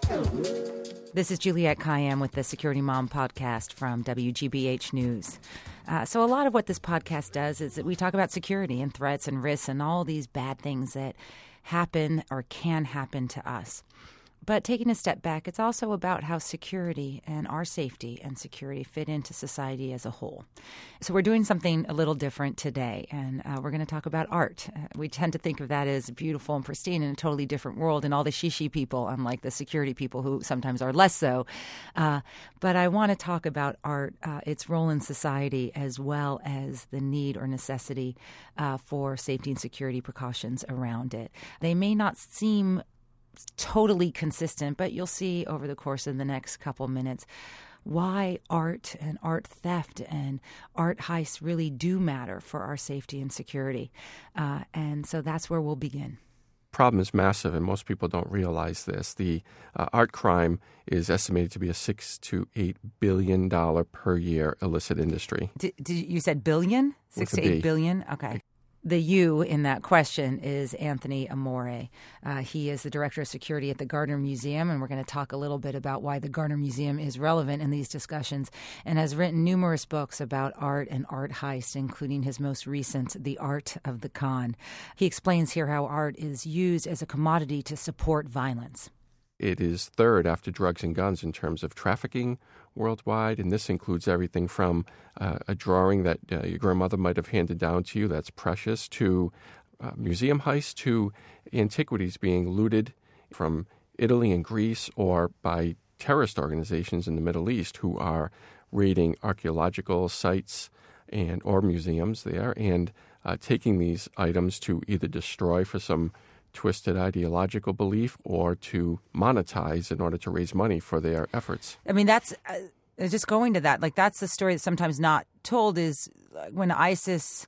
This is Juliette Kayyem with the Security Mom podcast from WGBH News. So a lot of what this podcast does is that we talk about security and threats and risks and all these bad things that happen or can happen to us. But taking a step back, it's also about how security and our safety and security fit into society as a whole. So we're doing something a little different today, and we're going to talk about art. We tend to think of that as beautiful and pristine in a totally different world, and all the shishi people, unlike the security people who sometimes are less so. But I want to talk about art, its role in society, as well as the need or necessity for safety and security precautions around it. They may not seem totally consistent, but you'll see over the course of the next couple minutes why art and art theft and art heists really do matter for our safety and security. And so that's where we'll begin. Problem is massive, and most people don't realize this. The art crime is estimated to be a $6 to $8 billion per year illicit industry. You said billion? 6 to 8 billion? Okay. The you in that question is Anthony Amore. He is the director of security at the Gardner Museum, and we're going to talk a little bit about why the Gardner Museum is relevant in these discussions, and has written numerous books about art and art heist, including his most recent, The Art of the Con. He explains here how art is used as a commodity to support violence. It is third after drugs and guns in terms of trafficking worldwide, and this includes everything from a drawing that your grandmother might have handed down to you that's precious, to museum heists, to antiquities being looted from Italy and Greece or by terrorist organizations in the Middle East who are raiding archaeological sites or museums there and taking these items to either destroy for some twisted ideological belief or to monetize in order to raise money for their efforts. I mean, that's just going to that. Like, that's the story that's sometimes not told is when ISIS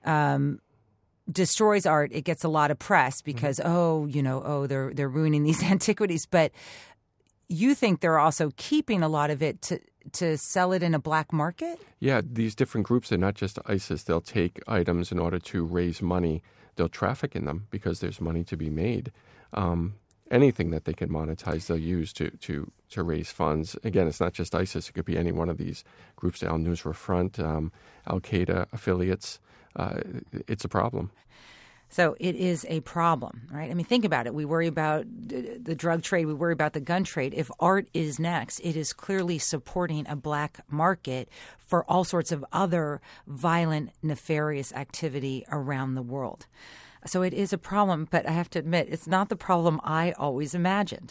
destroys art, it gets a lot of press because, they're ruining these antiquities. But you think they're also keeping a lot of it to sell it in a black market? Yeah, these different groups, they're not just ISIS. They'll take items in order to raise money. They'll traffic in them because there's money to be made. Anything that they can monetize, they'll use to raise funds. Again, it's not just ISIS. It could be any one of these groups, the Al-Nusra Front, Al-Qaeda affiliates. It's a problem. So it is a problem, right? I mean, think about it. We worry about the drug trade. We worry about the gun trade. If art is next, it is clearly supporting a black market for all sorts of other violent, nefarious activity around the world. So it is a problem, but I have to admit, it's not the problem I always imagined.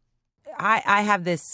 I have this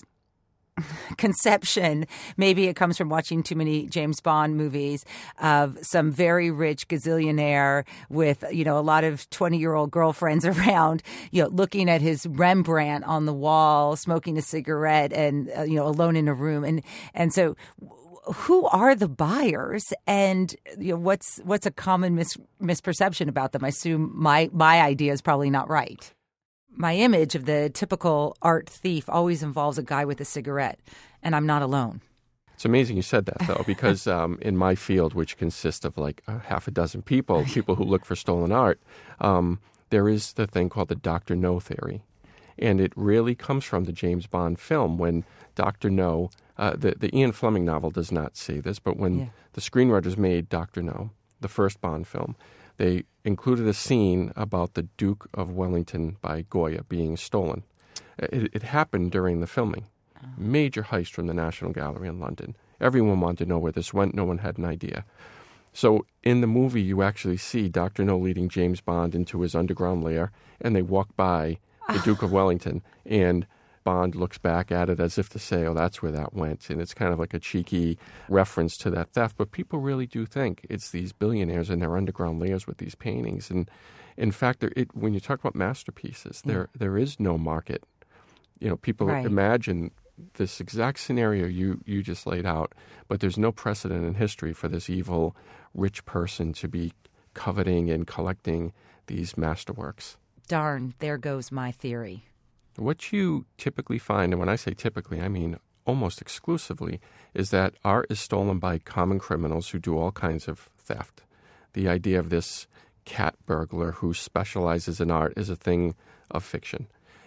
conception, maybe it comes from watching too many James Bond movies, of some very rich gazillionaire with, a lot of 20-year-old girlfriends around, looking at his Rembrandt on the wall, smoking a cigarette and, alone in a room. And so who are the buyers, and what's a common misperception about them? I assume my idea is probably not right. My image of the typical art thief always involves a guy with a cigarette, and I'm not alone. It's amazing you said that, though, because in my field, which consists of like half a dozen people who look for stolen art, there is the thing called the Dr. No theory. And it really comes from the James Bond film when Dr. No, the Ian Fleming novel does not say this, but when the screenwriters made Dr. No, the first Bond film, they included a scene about the Duke of Wellington by Goya being stolen. It happened during the filming. Major heist from the National Gallery in London. Everyone wanted to know where this went. No one had an idea. So in the movie, you actually see Dr. No leading James Bond into his underground lair, and they walk by the Duke of Wellington, and Bond looks back at it as if to say, oh, that's where that went. And it's kind of like a cheeky reference to that theft. But people really do think it's these billionaires in their underground lairs with these paintings. And in fact, when you talk about masterpieces, there is no market. People imagine this exact scenario you just laid out, but there's no precedent in history for this evil, rich person to be coveting and collecting these masterworks. Darn, there goes my theory. What you typically find, and when I say typically, I mean almost exclusively, is that art is stolen by common criminals who do all kinds of theft. The idea of this cat burglar who specializes in art is a thing of fiction.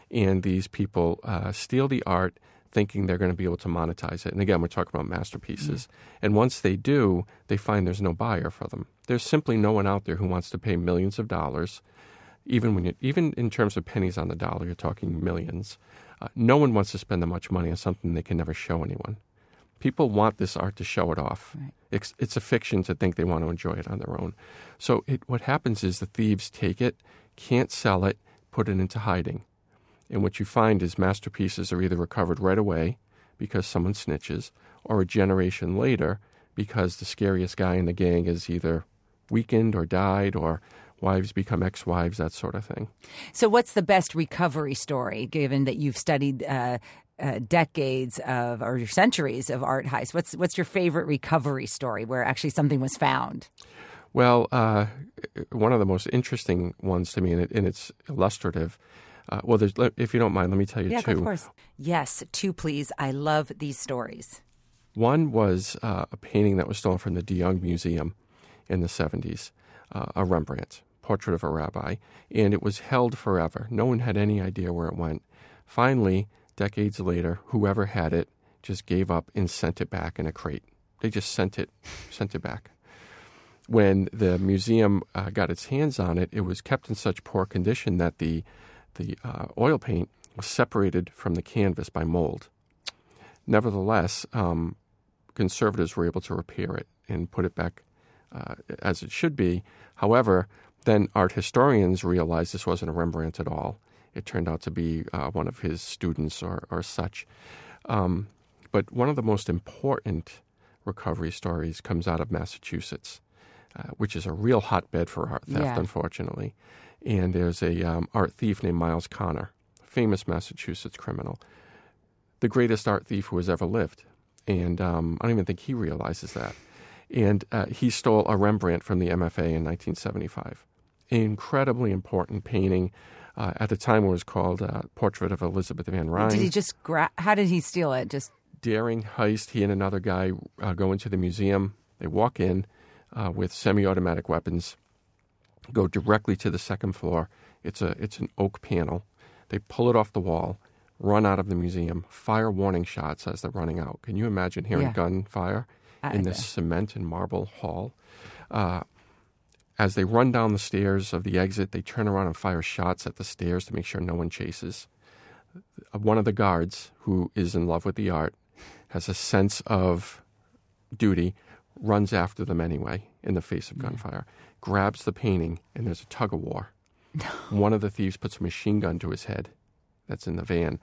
and these people steal the art thinking they're going to be able to monetize it. And again, we're talking about masterpieces. And once they do, they find there's no buyer for them. There's simply no one out there who wants to pay millions of dollars. Even in terms of pennies on the dollar, you're talking millions. No one wants to spend that much money on something they can never show anyone. People want this art to show it off. Right. It's a fiction to think they want to enjoy it on their own. So what happens is the thieves take it, can't sell it, put it into hiding. And what you find is masterpieces are either recovered right away because someone snitches, or a generation later because the scariest guy in the gang is either weakened or died, or wives become ex-wives, that sort of thing. So what's the best recovery story, given that you've studied decades of, or centuries of art heists? What's your favorite recovery story where actually something was found? Well, one of the most interesting ones to me, and it's illustrative. If you don't mind, let me tell you two. Yeah, of course. Yes, two, please. I love these stories. One was a painting that was stolen from the De Young Museum in the 70s, a Rembrandt, Portrait of a Rabbi, and it was held forever. No one had any idea where it went. Finally, decades later, whoever had it just gave up and sent it back in a crate. They just sent it back. When the museum got its hands on it, it was kept in such poor condition that the oil paint was separated from the canvas by mold. Nevertheless, conservators were able to repair it and put it back as it should be. However, then art historians realized this wasn't a Rembrandt at all. It turned out to be one of his students or such. But one of the most important recovery stories comes out of Massachusetts, which is a real hotbed for art theft, unfortunately. And there's a art thief named Miles Connor, famous Massachusetts criminal, the greatest art thief who has ever lived. And I don't even think he realizes that. And he stole a Rembrandt from the MFA in 1975. An incredibly important painting. At the time, it was called Portrait of Elizabeth Van Ryn. Did he just how did he steal it? Just daring heist. He and another guy go into the museum. They walk in with semi-automatic weapons, go directly to the second floor. It's an oak panel. They pull it off the wall, run out of the museum, fire warning shots as they're running out. Can you imagine hearing gunfire in this cement and marble hall? As they run down the stairs of the exit, they turn around and fire shots at the stairs to make sure no one chases. One of the guards, who is in love with the art, has a sense of duty, runs after them anyway in the face of gunfire, grabs the painting, and there's a tug-of-war. One of the thieves puts a machine gun to his head that's in the van.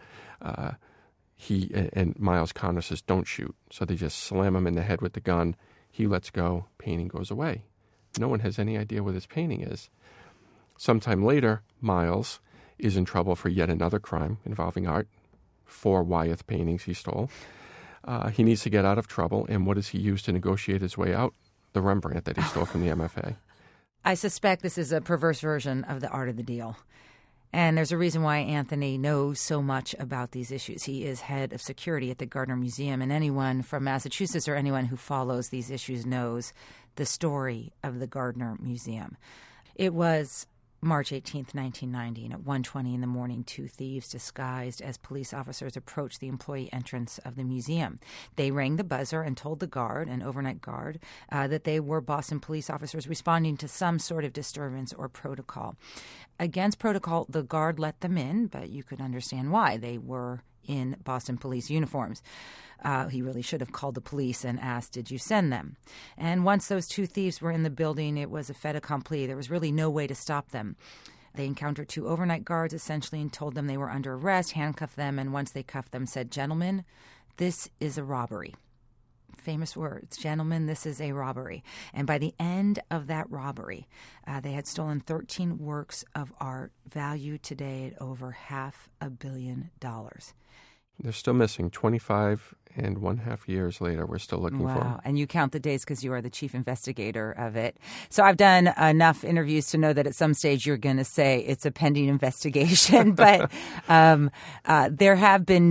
And Miles Connor says, "Don't shoot." So they just slam him in the head with the gun. He lets go. Painting goes away. No one has any idea where this painting is. Sometime later, Miles is in trouble for yet another crime involving art. 4 Wyeth paintings he stole. He needs to get out of trouble, and what does he use to negotiate his way out? The Rembrandt that he stole from the MFA. I suspect this is a perverse version of the art of the deal. And there's a reason why Anthony knows so much about these issues. He is head of security at the Gardner Museum, and anyone from Massachusetts or anyone who follows these issues knows the story of the Gardner Museum. It was March 18th, 1990, and at 1:20 in the morning, 2 thieves disguised as police officers approached the employee entrance of the museum. They rang the buzzer and told the guard, an overnight guard, that they were Boston police officers responding to some sort of disturbance or protocol. Against protocol, the guard let them in, but you could understand why. They were in Boston police uniforms. He really should have called the police and asked, "Did you send them?" And once those 2 thieves were in the building, it was a fait accompli. There was really no way to stop them. They encountered 2 overnight guards, essentially, and told them they were under arrest, handcuffed them, and once they cuffed them, said, "Gentlemen, this is a robbery." Famous words, "Gentlemen, this is a robbery." And by the end of that robbery, they had stolen 13 works of art valued today at over $500 million. They're still missing 25.5 years later. We're still looking for them. Wow. And you count the days because you are the chief investigator of it. So I've done enough interviews to know that at some stage you're going to say it's a pending investigation. But there have been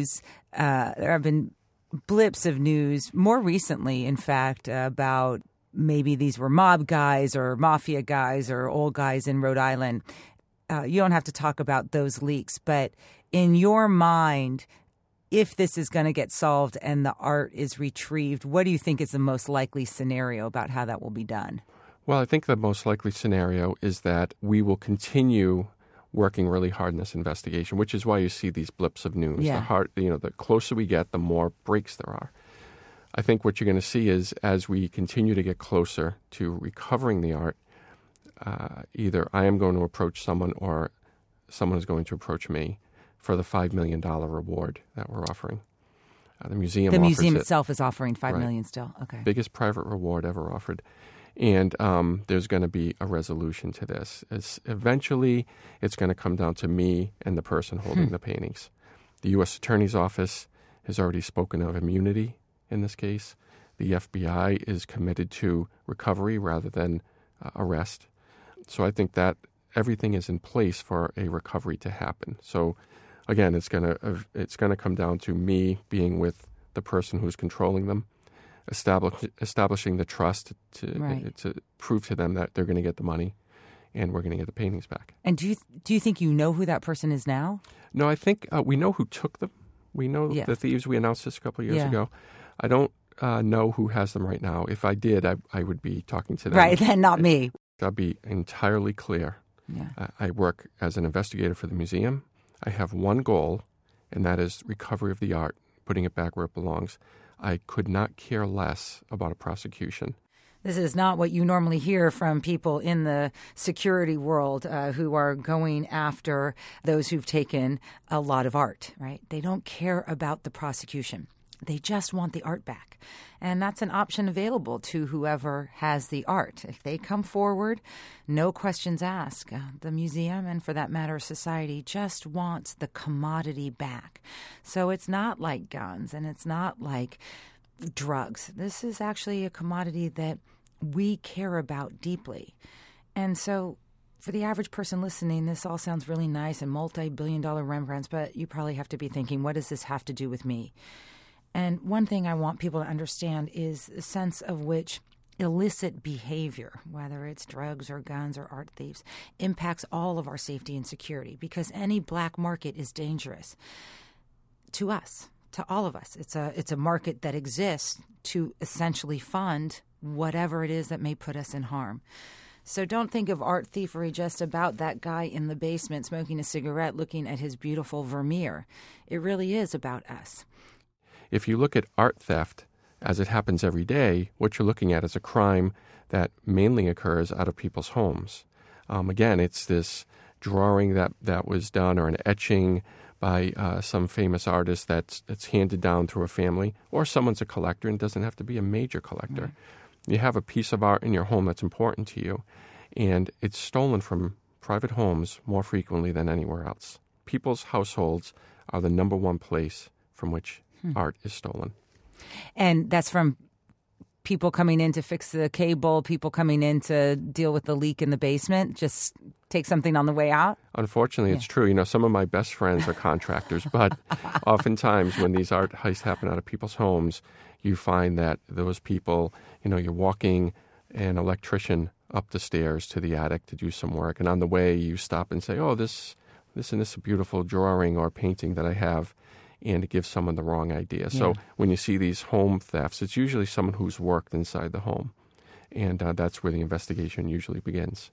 blips of news more recently, in fact, about maybe these were mob guys or mafia guys or old guys in Rhode Island you don't have to talk about those leaks, but in your mind, if this is going to get solved and the art is retrieved, what do you think is the most likely scenario about how that will be done? Well, I think the most likely scenario is that we will continue working really hard in this investigation, which is why you see these blips of news. Yeah. The closer we get, the more breaks there are. I think what you're going to see is as we continue to get closer to recovering the art, either I am going to approach someone or someone is going to approach me for the $5 million reward that we're offering. The museum itself is offering $5 million still. Okay. Biggest private reward ever offered. And there's going to be a resolution to this. Eventually, it's going to come down to me and the person holding the paintings. The U.S. Attorney's Office has already spoken of immunity in this case. The FBI is committed to recovery rather than arrest. So I think that everything is in place for a recovery to happen. So again, it's going to come down to me being with the person who's controlling them, establishing the trust to prove to them that they're going to get the money and we're going to get the paintings back. And do you think you know who that person is now? No, I think we know who took them. We know the thieves. We announced this a couple of years ago. I don't know who has them right now. If I did, I would be talking to them. Right, then not me. I'll be entirely clear. Yeah. I work as an investigator for the museum. I have one goal, and that is recovery of the art, putting it back where it belongs. I could not care less about a prosecution. This is not what you normally hear from people in the security world who are going after those who've taken a lot of art, right? They don't care about the prosecution. They just want the art back. And that's an option available to whoever has the art. If they come forward, no questions asked. The museum, and for that matter, society, just wants the commodity back. So it's not like guns and it's not like drugs. This is actually a commodity that we care about deeply. And so for the average person listening, this all sounds really nice and multi-billion-dollar Rembrandts, but you probably have to be thinking, what does this have to do with me? And one thing I want people to understand is the sense of which illicit behavior, whether it's drugs or guns or art thieves, impacts all of our safety and security, because any black market is dangerous to us, to all of us. It's a market that exists to essentially fund whatever it is that may put us in harm. So don't think of art thievery just about that guy in the basement smoking a cigarette looking at his beautiful Vermeer. It really is about us. If you look at art theft as it happens every day, what you're looking at is a crime that mainly occurs out of people's homes. Again, it's this drawing that was done or an etching by some famous artist that's handed down through a family, or someone's a collector and doesn't have to be a major collector. Right. You have a piece of art in your home that's important to you, and it's stolen from private homes more frequently than anywhere else. People's households are the number one place from which art is stolen. And that's from people coming in to fix the cable, people coming in to deal with the leak in the basement, just take something on the way out? Unfortunately, it's true. You know, some of my best friends are contractors, but oftentimes when these art heists happen out of people's homes, you find that those people, you know, you're walking an electrician up the stairs to the attic to do some work, and on the way you stop and say, oh, this is a beautiful drawing or painting that I have, and it gives someone the wrong idea. Yeah. So when you see these home thefts, it's usually someone who's worked inside the home, and that's where the investigation usually begins.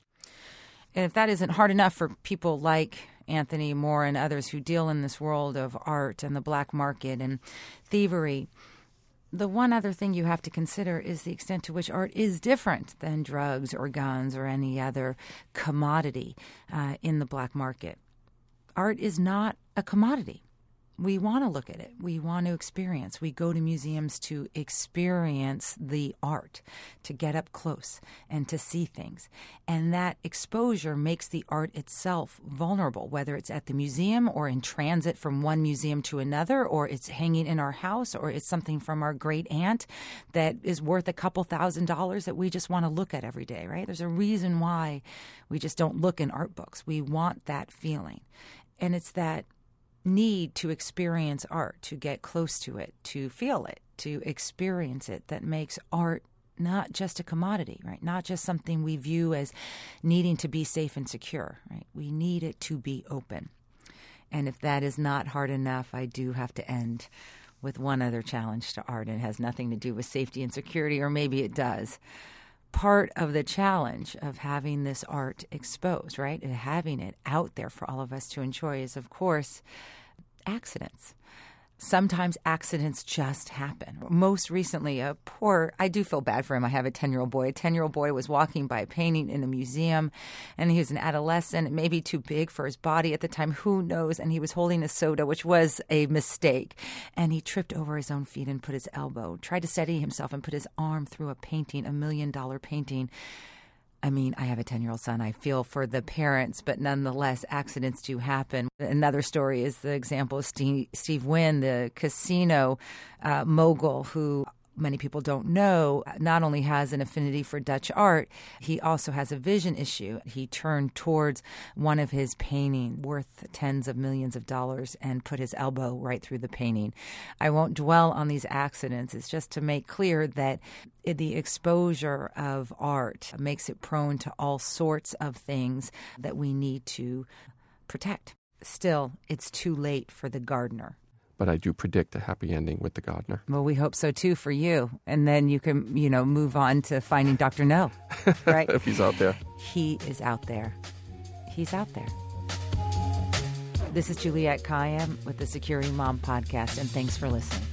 And if that isn't hard enough for people like Anthony Moore and others who deal in this world of art and the black market and thievery, the one other thing you have to consider is the extent to which art is different than drugs or guns or any other commodity in the black market. Art is not a commodity. We want to look at it. We want to experience. We go to museums to experience the art, to get up close and to see things. And that exposure makes the art itself vulnerable, whether it's at the museum or in transit from one museum to another, or it's hanging in our house, or it's something from our great aunt that is worth a couple $1,000s that we just want to look at every day, right? There's a reason why we just don't look in art books. We want that feeling. And it's that need to experience art, to get close to it, to feel it, to experience it, that makes art not just a commodity, right? Not just something we view as needing to be safe and secure, right? We need it to be open. And if that is not hard enough, I do have to end with one other challenge to art. And it has nothing to do with safety and security, or maybe it does. Part of the challenge of having this art exposed, right, and having it out there for all of us to enjoy is, of course, accidents. Sometimes accidents just happen. Most recently, I do feel bad for him. I have a 10-year-old boy. A 10-year-old boy was walking by a painting in a museum, and he was an adolescent, maybe too big for his body at the time, who knows, and he was holding a soda, which was a mistake. And he tripped over his own feet and put his elbow, tried to steady himself and put his arm through a painting, $1 million painting. I mean, I have a 10-year-old son. I feel for the parents, but nonetheless, accidents do happen. Another story is the example of Steve Wynn, the casino mogul who many people don't know not only has an affinity for Dutch art, he also has a vision issue. He turned towards one of his paintings worth tens of millions of dollars and put his elbow right through the painting. I won't dwell on these accidents. It's just to make clear that the exposure of art makes it prone to all sorts of things that we need to protect. Still, it's too late for the gardener. But I do predict a happy ending with the gardener. Well, we hope so, too, for you. And then you can, move on to finding Dr. No, right? If he's out there. He is out there. He's out there. This is Juliette Kayyem with the Security Mom Podcast, and thanks for listening.